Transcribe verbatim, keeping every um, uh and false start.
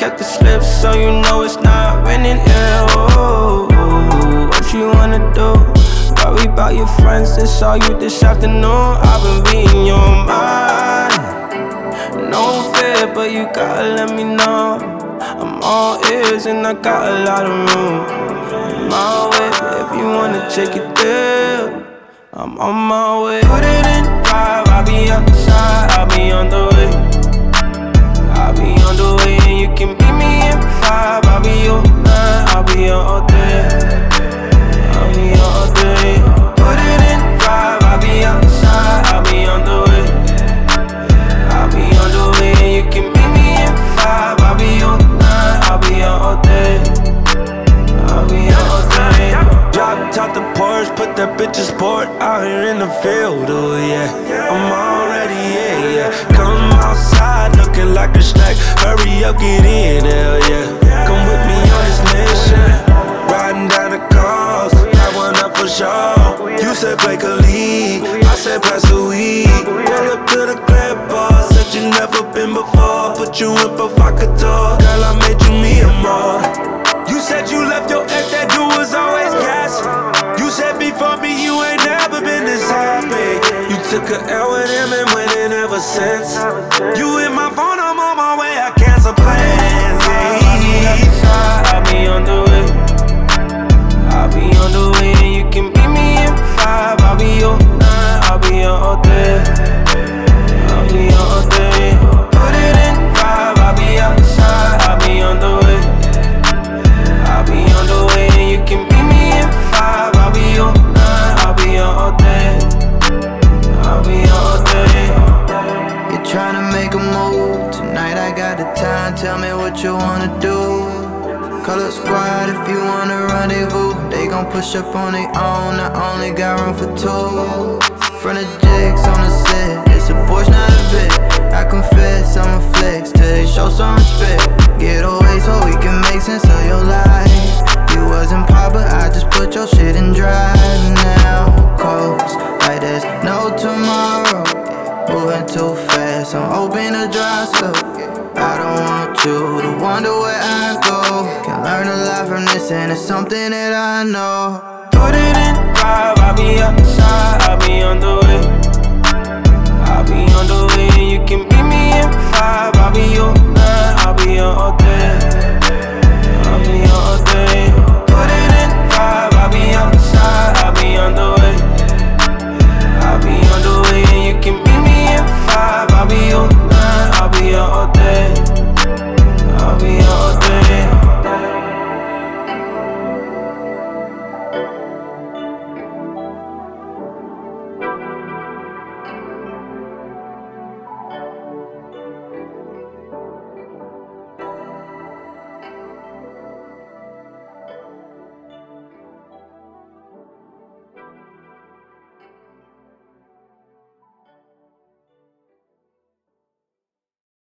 kept the slip, so you know it's not raining here. Oh, what you wanna do? Worry about your friends, they saw you this afternoon. I've been reading your mind. No fear, but you gotta let me know. I'm all ears and I got a lot of room. On my way, if you wanna take it there, I'm on my way. Put it in five, I'll be outside, I'll be on the way. I'll be on the way and you can meet me in five. I'll be your nine, I'll be your all day. I'll be your all day. Put it in five, I'll be outside, I'll be on the way. I'll be on the way and you can meet me in five. I'll be your nine, I'll be your all day. I'll be your all day. Drop top the Porsche, put that bitch in sport out here in the field, oh yeah. I'm already, yeah, yeah. Come outside looking like a snack. Hurry up, get in, hell yeah. Come with me on this mission. Riding down the coast, got one up for sure. You said break a lead, I said pass the weed. Pull up to the club bar, said you never been before. Put you in provocateur, girl, I made you me a more. You said you left your ex, that dude was always gas. You said before me you ain't never been this happy. You took a L with him and winning ever since. You hit my phone, I'm on my way, I cancel plans. I'll be on the way. I'll be on the way and you can meet me in five. I'll be your nine, I'll be your all day. I'll be your all day. Put it in five, I'll be outside, I'll be on the way. I'll be on the way and you can meet me in five. I'll be your nine, I'll be your all day. I'll be your all day. You're trying to make a move, tonight I got the time, tell me what you wanna do. Call up squad if you wanna rendezvous. They gon' push up on their own, I only got room for two. Front of jigs on the set, it's a Porsche, not a Vic. I confess, I'm a flex till they show some respect. Get away so we can make sense of your life. You wasn't pop, but I just put your shit in drive. Now coast, like there's no tomorrow. Moving too fast, I'm hoping to dry so I don't want you to wonder where I go. Can learn a lot from this and it's something that I know. Put it in five, I'll be outside, I'll be on the way. I'll be on the way and you can meet me in five. I'll be your nine, I'll be your all